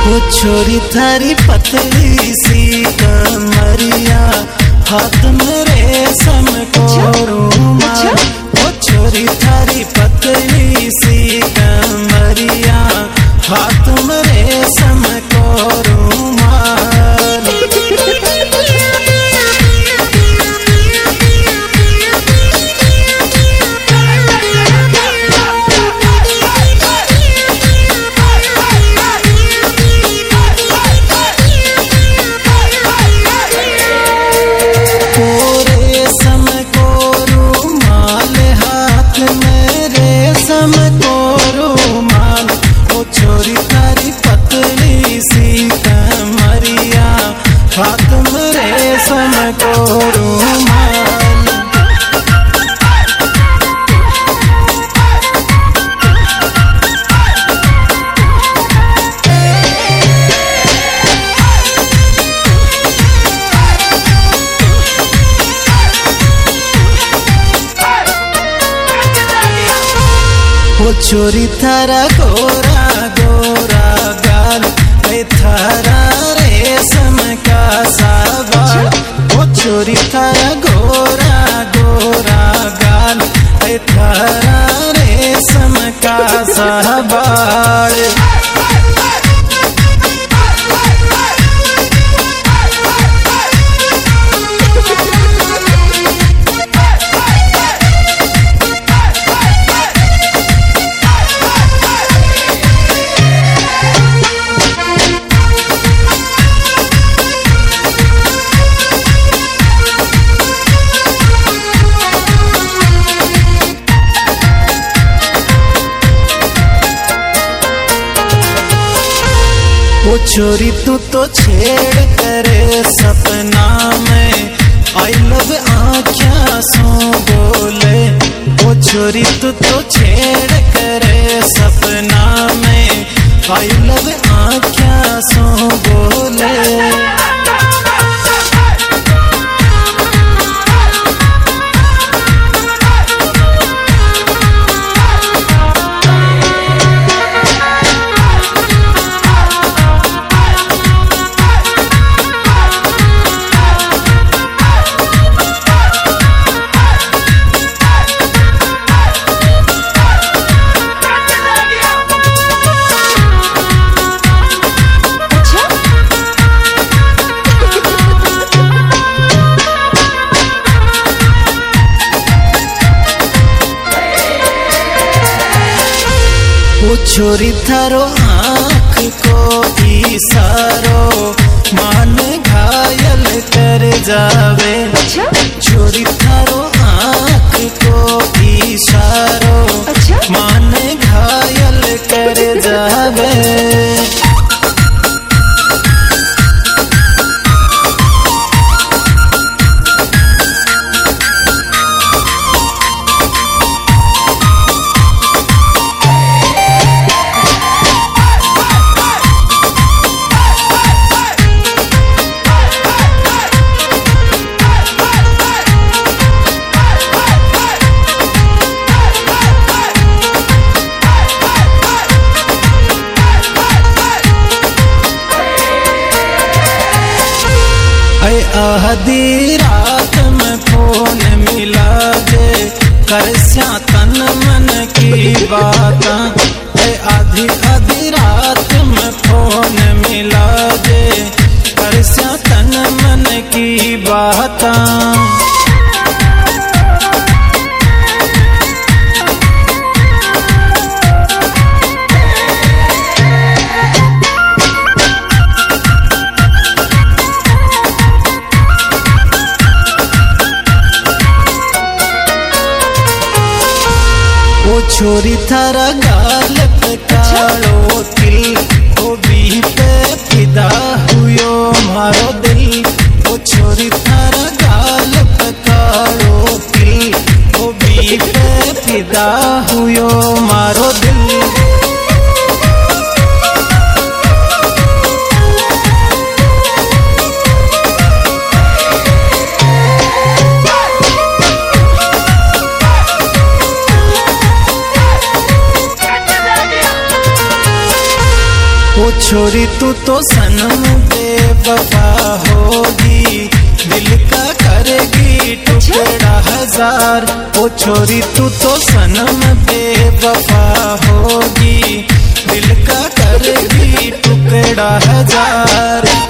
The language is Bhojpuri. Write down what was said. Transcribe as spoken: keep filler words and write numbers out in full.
वो छोरी थारी पतली सी कमरिया, हाथ में रेशम को रुमाल। वो छोरी थारी पतली सी कमरिया, हाथ में रेशम को रुमाल। हाथ में रेशम को रुमाल। वो छोरी थारा गोरा गोरा गाल, थारा रेशम का साबाल। वो छोरी थारा गोरा गोरा गाल, थारा रेशम का साबाल। वो छोरी तू तो छेड़ करे सपना में, आई लव आँखियाँ सो बोले। वो छोरी तू तो छेड़ करे सपना में, आई लव आँखियाँ सो बोले। वो छोरी थारो आँख को इशारो, मान घायल कर जावे। छोरी थारो आँख को इशारो, मान घायल कर जावे। आधी रात में फोन मिला दे, कर स्या तन मन की बात। आधी आधी रात में फोन मिला दे, कर स्या तन मन की बात। वो छोरी थारा गाल पे कालो तिल, वो भी पे फिदा हुयो मारो दिल। वो छोरी थारा गाल पे कालो तिल, वो भी पे फिदा हुयो मारो दिल। वो छोरी तू तो सनम बेवफा होगी, दिल का करेगी टुकड़ा हजार। ओ छोरी तू तो सनम बेवफा होगी, दिल का करेगी टुकड़ा हजार।